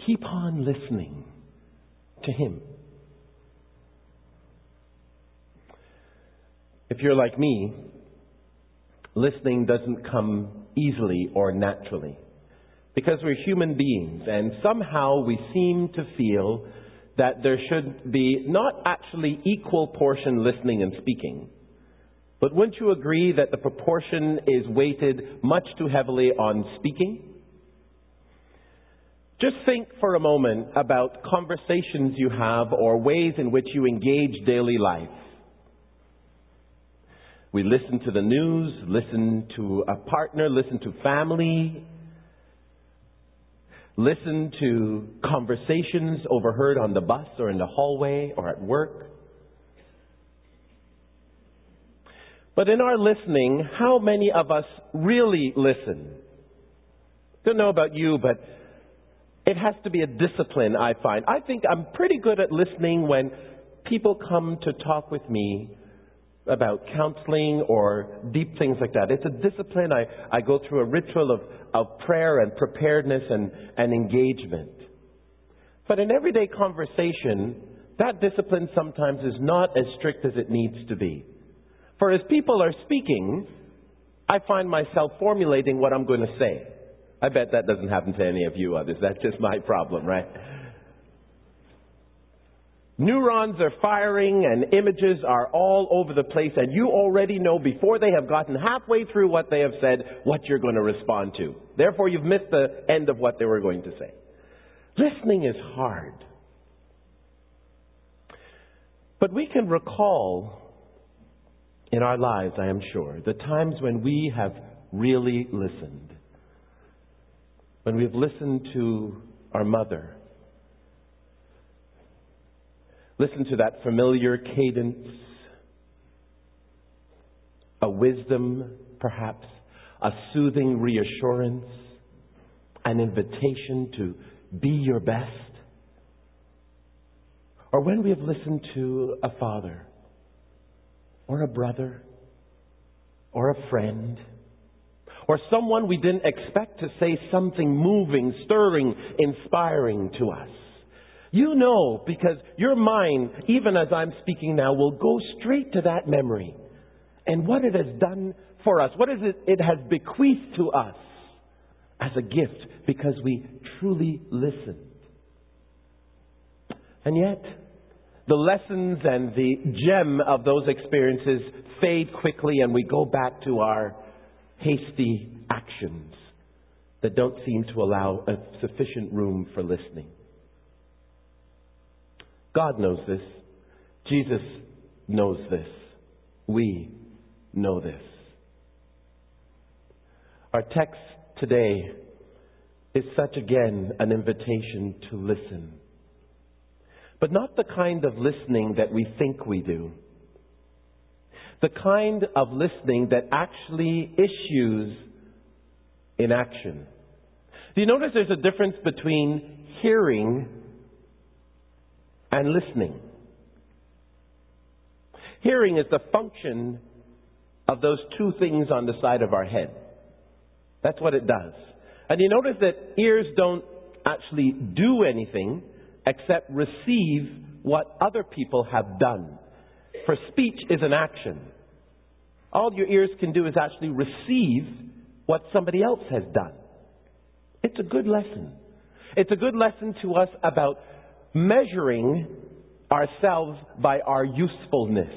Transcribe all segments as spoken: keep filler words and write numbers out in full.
keep on listening to Him. If you're like me, listening doesn't come easily or naturally. Because we're human beings, and somehow we seem to feel that there should be not actually equal portion listening and speaking. But wouldn't you agree that the proportion is weighted much too heavily on speaking? Just think for a moment about conversations you have or ways in which you engage daily life. We listen to the news, listen to a partner, listen to family, listen to conversations overheard on the bus or in the hallway or at work. But in our listening, how many of us really listen? Don't know about you, but it has to be a discipline, I find. I think I'm pretty good at listening when people come to talk with me about counseling or deep things like that. It's a discipline. I, I go through a ritual of, of prayer and preparedness and, and engagement. But in everyday conversation, that discipline sometimes is not as strict as it needs to be. For as people are speaking, I find myself formulating what I'm going to say. I bet that doesn't happen to any of you others. That's just my problem, right? Neurons are firing and images are all over the place, and you already know before they have gotten halfway through what they have said what you're going to respond to. Therefore, you've missed the end of what they were going to say. Listening is hard. But we can recall in our lives, I am sure, the times when we have really listened. When we've listened to our mother. Listen to that familiar cadence, a wisdom, perhaps, a soothing reassurance, an invitation to be your best. Or when we have listened to a father, or a brother, or a friend, or someone we didn't expect to say something moving, stirring, inspiring to us. You know, because your mind, even as I'm speaking now, will go straight to that memory and what it has done for us, what is it it has bequeathed to us as a gift because we truly listened. And yet, the lessons and the gem of those experiences fade quickly and we go back to our hasty actions that don't seem to allow a sufficient room for listening. God knows this. Jesus knows this. We know this. Our text today is such again an invitation to listen. But not the kind of listening that we think we do. The kind of listening that actually issues in action. Do you notice there's a difference between hearing and listening? Hearing is the function of those two things on the side of our head. That's what it does. And you notice that ears don't actually do anything except receive what other people have done. For speech is an action. All your ears can do is actually receive what somebody else has done. It's a good lesson. It's a good lesson to us about measuring ourselves by our usefulness.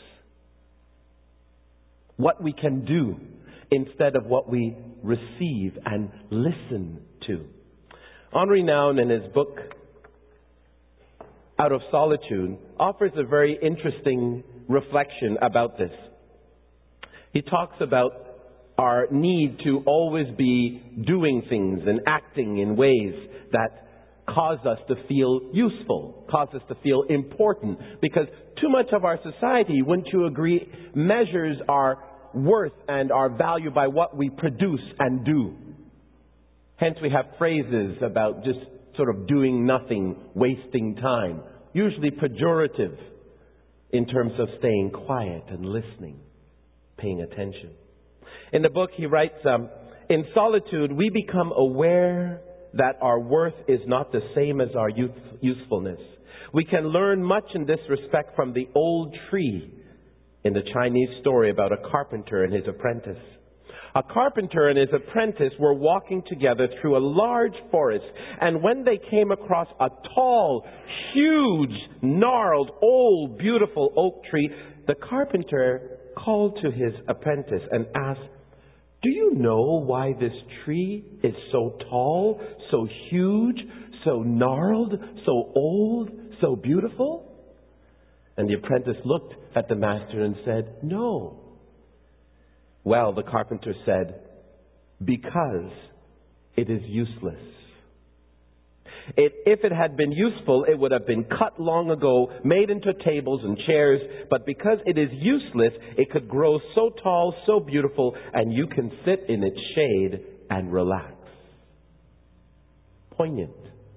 What we can do instead of what we receive and listen to. Henri Nouwen, in his book Out of Solitude, offers a very interesting reflection about this. He talks about our need to always be doing things and acting in ways that cause us to feel useful, cause us to feel important. Because too much of our society, wouldn't you agree, measures our worth and our value by what we produce and do. Hence we have phrases about just sort of doing nothing, wasting time. Usually pejorative in terms of staying quiet and listening, paying attention. In the book he writes, um, in solitude we become aware that our worth is not the same as our youth, usefulness. We can learn much in this respect from the old tree in the Chinese story about a carpenter and his apprentice. A carpenter and his apprentice were walking together through a large forest, and when they came across a tall, huge, gnarled, old, beautiful oak tree, the carpenter called to his apprentice and asked, "Do you know why this tree is so tall, so huge, so gnarled, so old, so beautiful?" And the apprentice looked at the master and said, "No." "Well," the carpenter said, "because it is useless. It, if it had been useful, it would have been cut long ago, made into tables and chairs. But because it is useless, it could grow so tall, so beautiful, and you can sit in its shade and relax." Poignant.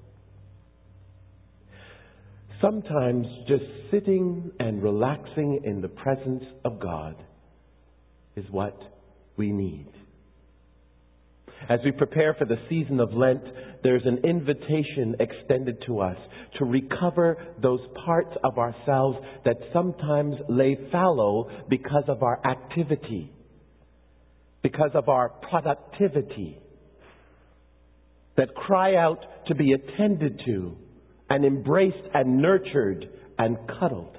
Sometimes just sitting and relaxing in the presence of God is what we need. As we prepare for the season of Lent, there's an invitation extended to us to recover those parts of ourselves that sometimes lay fallow because of our activity, because of our productivity, that cry out to be attended to and embraced and nurtured and cuddled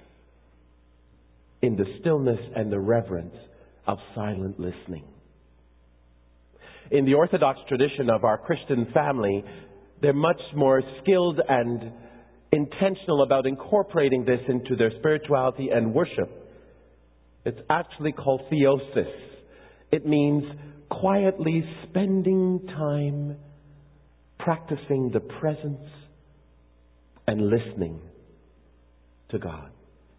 in the stillness and the reverence of silent listening. In the Orthodox tradition of our Christian family, they're much more skilled and intentional about incorporating this into their spirituality and worship. It's actually called theosis. It means quietly spending time practicing the presence and listening to God.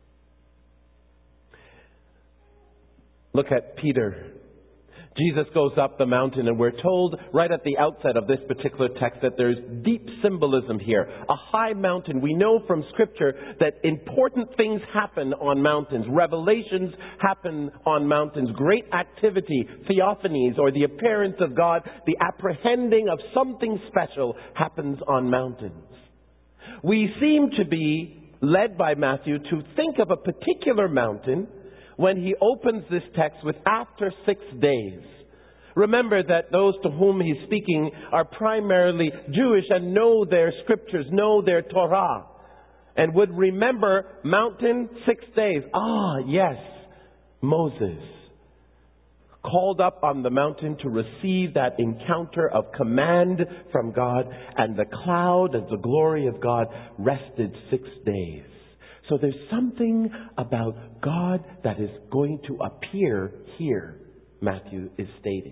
Look at Peter. Jesus goes up the mountain, and we're told right at the outset of this particular text that there's deep symbolism here. A high mountain. We know from Scripture that important things happen on mountains. Revelations happen on mountains. Great activity, theophanies, or the appearance of God, the apprehending of something special happens on mountains. We seem to be led by Matthew to think of a particular mountain when he opens this text with "after six days." Remember that those to whom he's speaking are primarily Jewish and know their scriptures, know their Torah, and would remember mountain, six days. Ah, yes, Moses called up on the mountain to receive that encounter of command from God, and the cloud and the glory of God rested six days. So there's something about God that is going to appear here, Matthew is stating.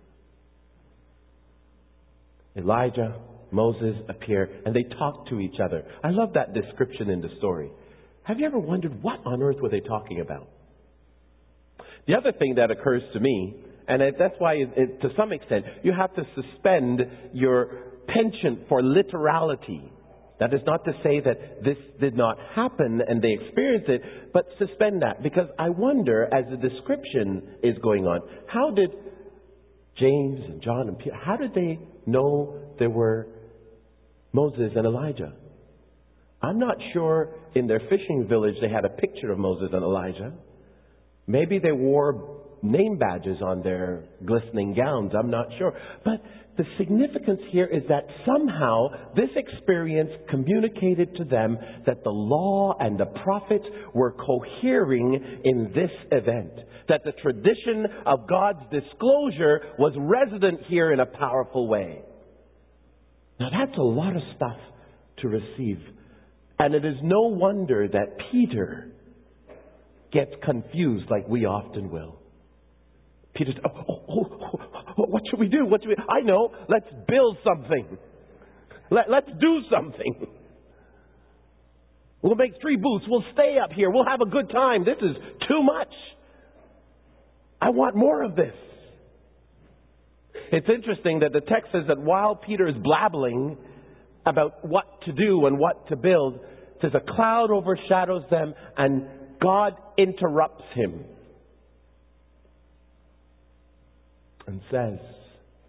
Elijah, Moses appear, and they talk to each other. I love that description in the story. Have you ever wondered what on earth were they talking about? The other thing that occurs to me, and it, that's why it, it, to some extent you have to suspend your penchant for literality. That is not to say that this did not happen and they experienced it, but suspend that. Because I wonder, as the description is going on, how did James and John and Peter, how did they know there were Moses and Elijah? I'm not sure in their fishing village they had a picture of Moses and Elijah. Maybe they wore name badges on their glistening gowns. I'm not sure. But the significance here is that somehow this experience communicated to them that the law and the prophets were cohering in this event. That the tradition of God's disclosure was resident here in a powerful way. Now that's a lot of stuff to receive. And it is no wonder that Peter gets confused like we often will. Peter says, oh, oh, oh, oh, what should we do? What should we? I know. Let's build something. Let, let's do something. We'll make three booths. We'll stay up here. We'll have a good time. This is too much. I want more of this. It's interesting that the text says that while Peter is blabbling about what to do and what to build, there's a cloud overshadows them and God interrupts him and says,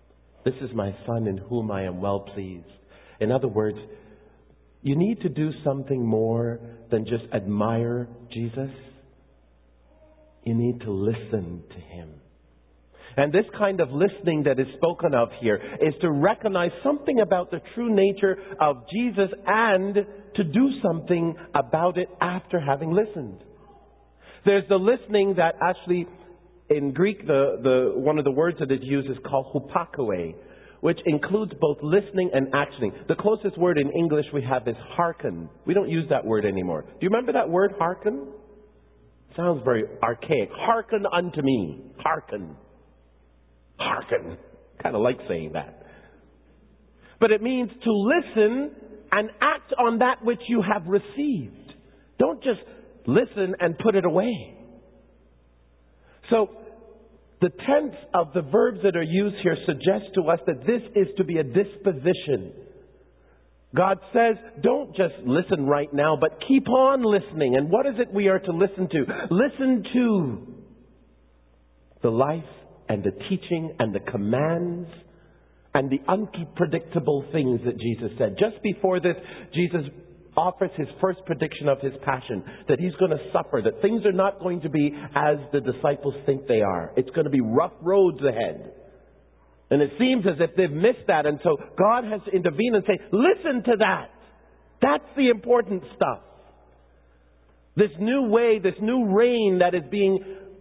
This is my Son in whom I am well pleased. In other words, you need to do something more than just admire Jesus. You need to listen to Him. And this kind of listening that is spoken of here is to recognize something about the true nature of Jesus and to do something about it after having listened. There's the listening that actually, in Greek, the, the one of the words that it uses is called hupakoe, which includes both listening and actioning. The closest word in English we have is hearken. We don't use that word anymore. Do you remember that word, hearken? Sounds very archaic. Hearken unto me. Hearken. Hearken. Kind of like saying that. But it means to listen and act on that which you have received. Don't just listen and put it away. So, the tense of the verbs that are used here suggests to us that this is to be a disposition. God says, don't just listen right now, but keep on listening. And what is it we are to listen to? Listen to the life and the teaching and the commands and the unpredictable things that Jesus said. Just before this, Jesus offers His first prediction of His passion, that He's going to suffer, that things are not going to be as the disciples think they are. It's going to be rough roads ahead. And it seems as if they've missed that. And so God has to intervene and say, listen to that. That's the important stuff. This new way, this new reign that is being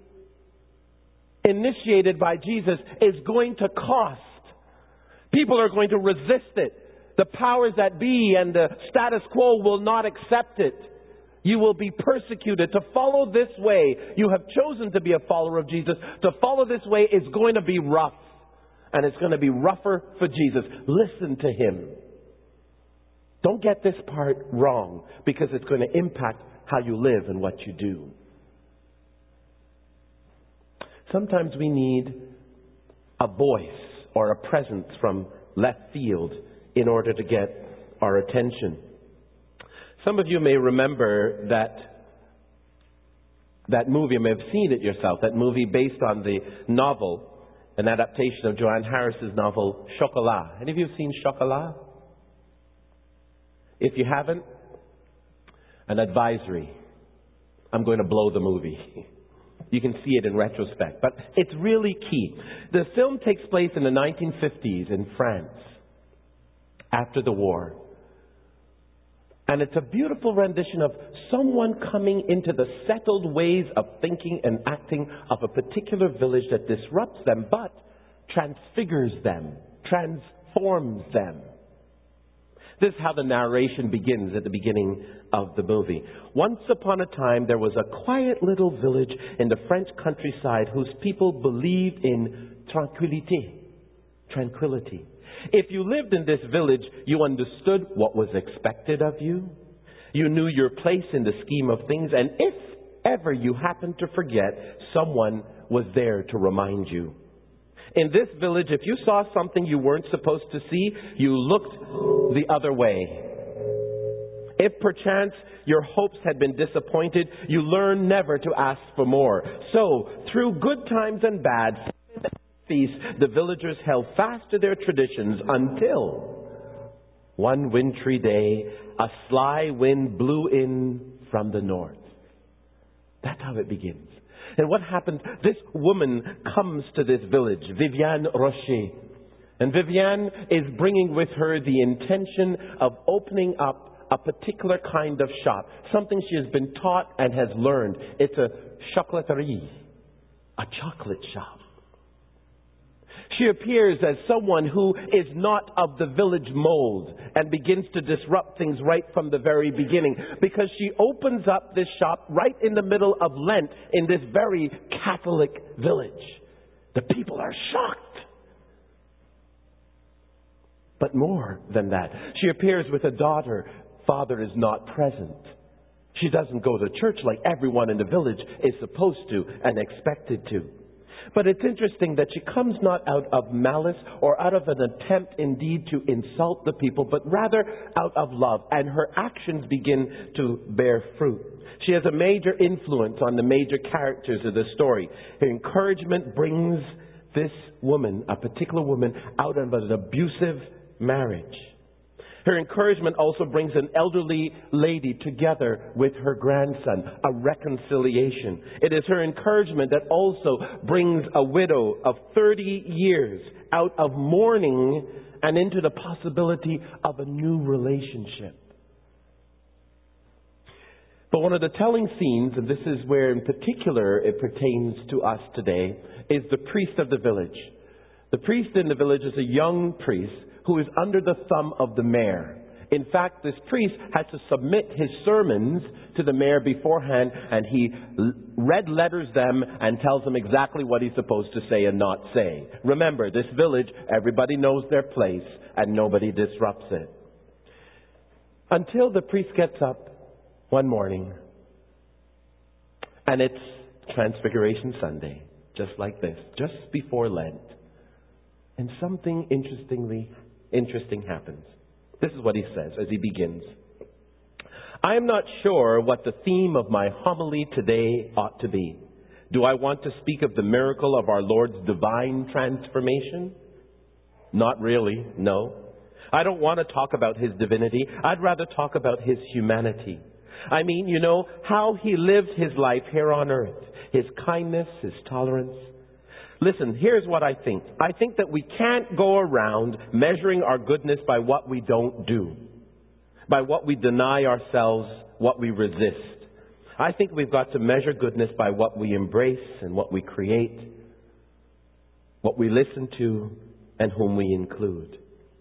initiated by Jesus is going to cost. People are going to resist it. The powers that be and the status quo will not accept it. You will be persecuted. To follow this way, you have chosen to be a follower of Jesus. To follow this way is going to be rough. And it's going to be rougher for Jesus. Listen to Him. Don't get this part wrong, because it's going to impact how you live and what you do. Sometimes we need a voice or a presence from left field in order to get our attention. Some of you may remember that that movie, you may have seen it yourself, that movie based on the novel, an adaptation of Joanne Harris's novel, Chocolat. Any of you have seen Chocolat? If you haven't, an advisory. I'm going to blow the movie. You can see it in retrospect. But it's really key. The film takes place in the nineteen fifties in France, after the war. And it's a beautiful rendition of someone coming into the settled ways of thinking and acting of a particular village that disrupts them, but transfigures them, transforms them. This is how the narration begins at the beginning of the movie. Once upon a time, there was a quiet little village in the French countryside whose people believed in tranquilité, tranquility. If you lived in this village, you understood what was expected of you. You knew your place in the scheme of things. And if ever you happened to forget, someone was there to remind you. In this village, if you saw something you weren't supposed to see, you looked the other way. If perchance your hopes had been disappointed, you learned never to ask for more. So, through good times and bad, feast, the villagers held fast to their traditions until one wintry day, a sly wind blew in from the north. That's how it begins. And what happens? This woman comes to this village, Viviane Rocher. And Viviane is bringing with her the intention of opening up a particular kind of shop. Something she has been taught and has learned. It's a chocolaterie, a chocolate shop. She appears as someone who is not of the village mold and begins to disrupt things right from the very beginning, because she opens up this shop right in the middle of Lent in this very Catholic village. The people are shocked. But more than that, she appears with a daughter. Father is not present. She doesn't go to church like everyone in the village is supposed to and expected to. But it's interesting that she comes not out of malice or out of an attempt indeed to insult the people, but rather out of love. And her actions begin to bear fruit. She has a major influence on the major characters of the story. Her encouragement brings this woman, a particular woman, out of an abusive marriage. Her encouragement also brings an elderly lady together with her grandson, a reconciliation. It is her encouragement that also brings a widow of thirty years out of mourning and into the possibility of a new relationship. But one of the telling scenes, and this is where in particular it pertains to us today, is the priest of the village. The priest in the village is a young priest who is under the thumb of the mayor. In fact, this priest had to submit his sermons to the mayor beforehand, and he red letters them and tells them exactly what he's supposed to say and not say. Remember, this village, everybody knows their place, and nobody disrupts it. Until the priest gets up one morning, and it's Transfiguration Sunday, just like this, just before Lent. And something interestingly interesting happens. This is what he says as he begins. I am not sure what the theme of my homily today ought to be. Do I want to speak of the miracle of our Lord's divine transformation? Not really, no. I don't want to talk about his divinity. I'd rather talk about his humanity. I mean, you know, how he lived his life here on earth. His kindness, his tolerance. Listen, here's what I think. I think that we can't go around measuring our goodness by what we don't do. By what we deny ourselves, what we resist. I think we've got to measure goodness by what we embrace and what we create. What we listen to and whom we include.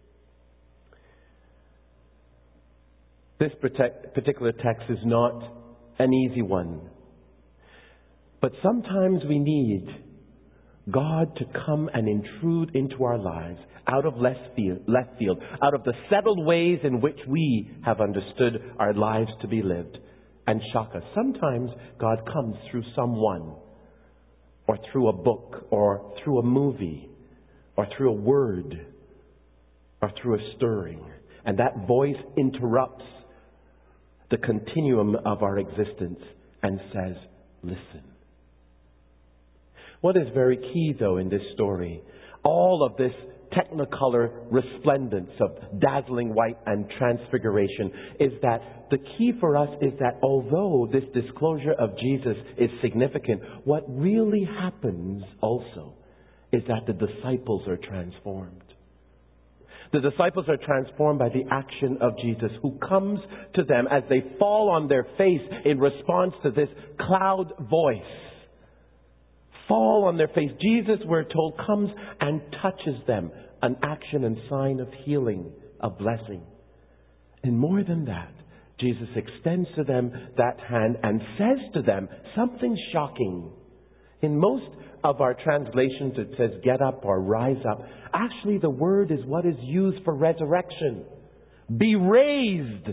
This particular text is not an easy one. But sometimes we need God to come and intrude into our lives out of left field, left field, out of the settled ways in which we have understood our lives to be lived, and shock us. Sometimes God comes through someone, or through a book, or through a movie, or through a word, or through a stirring. And that voice interrupts the continuum of our existence and says, listen. What is very key, though, in this story, all of this technicolor resplendence of dazzling white and transfiguration, is that the key for us is that although this disclosure of Jesus is significant, what really happens also is that the disciples are transformed. The disciples are transformed by the action of Jesus, who comes to them as they fall on their face in response to this cloud voice. Fall on their face. Jesus, we're told, comes and touches them. An action and sign of healing, of blessing. And more than that, Jesus extends to them that hand and says to them something shocking. In most of our translations it says get up or rise up. Actually, the word is what is used for resurrection. Be raised.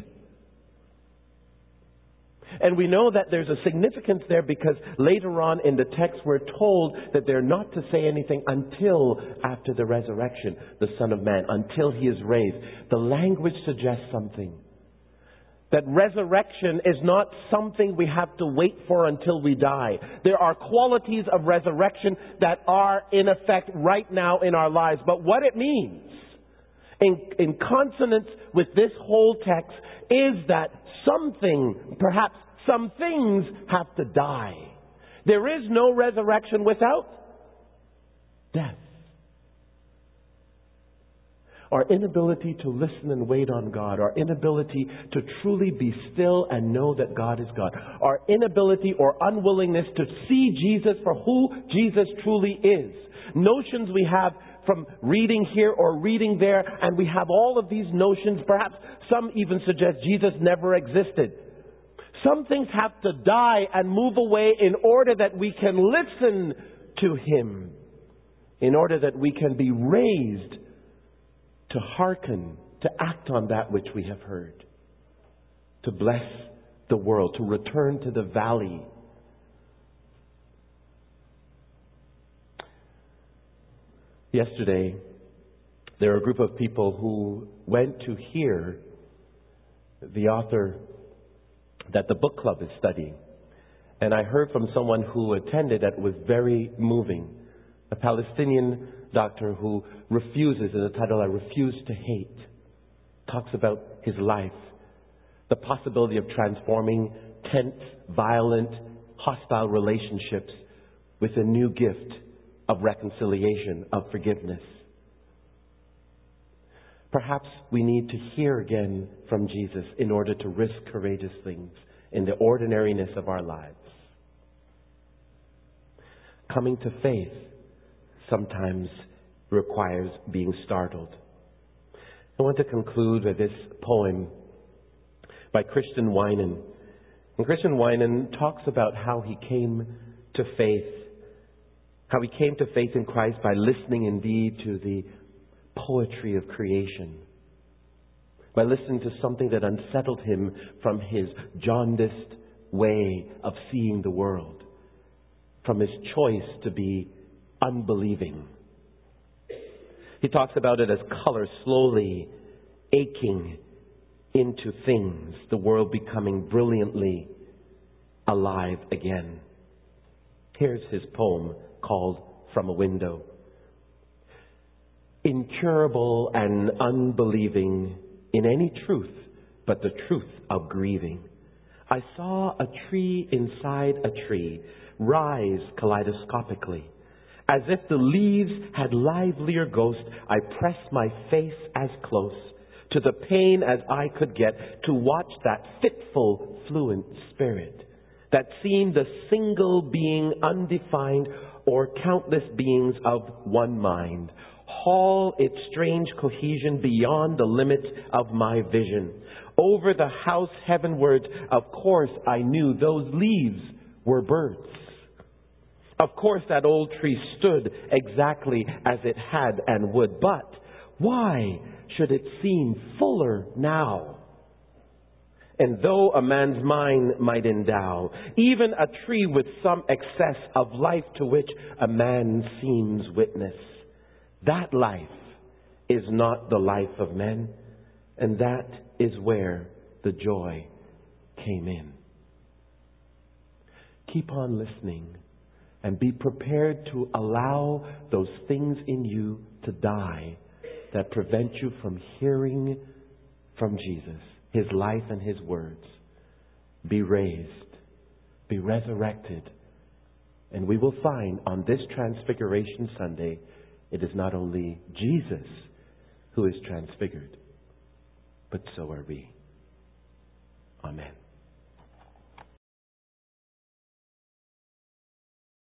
And we know that there's a significance there because later on in the text we're told that they're not to say anything until after the resurrection, the Son of Man, until he is raised. The language suggests something. That resurrection is not something we have to wait for until we die. There are qualities of resurrection that are in effect right now in our lives. But what it means, in, in consonance with this whole text, is that something, perhaps some things, have to die. There is no resurrection without death. Our inability to listen and wait on God, our inability to truly be still and know that God is God, our inability or unwillingness to see Jesus for who Jesus truly is. Notions we have from reading here or reading there, and we have all of these notions. Perhaps some even suggest Jesus never existed. Some things have to die and move away in order that we can listen to Him, in order that we can be raised to hearken, to act on that which we have heard, to bless the world, to return to the valley. Yesterday, there were a group of people who went to hear the author that the book club is studying. And I heard from someone who attended that it was very moving. a Palestinian doctor who refuses, in the title, I Refuse to Hate, talks about his life, the possibility of transforming tense, violent, hostile relationships with a new gift of reconciliation, of forgiveness. Perhaps we need to hear again from Jesus in order to risk courageous things in the ordinariness of our lives. Coming to faith sometimes requires being startled. I want to conclude with this poem by Christian Winan. And Christian Winan talks about how he came to faith, how he came to faith in Christ by listening indeed to the poetry of creation, by listening to something that unsettled him from his jaundiced way of seeing the world, from his choice to be unbelieving. He talks about it as color slowly aching into things, the world becoming brilliantly alive again. Here's his poem called From a Window. Incurable and unbelieving in any truth but the truth of grieving, I saw a tree inside a tree rise kaleidoscopically. As if the leaves had livelier ghost, I pressed my face as close to the pain as I could get to watch that fitful, fluent spirit that seemed a single being undefined or countless beings of one mind, haul its strange cohesion beyond the limits of my vision. Over the house heavenward, of course I knew those leaves were birds. Of course that old tree stood exactly as it had and would, but why should it seem fuller now? And though a man's mind might endow even a tree with some excess of life to which a man seems witness, that life is not the life of men, and that is where the joy came in. Keep on listening and be prepared to allow those things in you to die that prevent you from hearing from Jesus, His life and His words. Be raised, be resurrected, and we will find on this Transfiguration Sunday, it is not only Jesus who is transfigured, but so are we. Amen.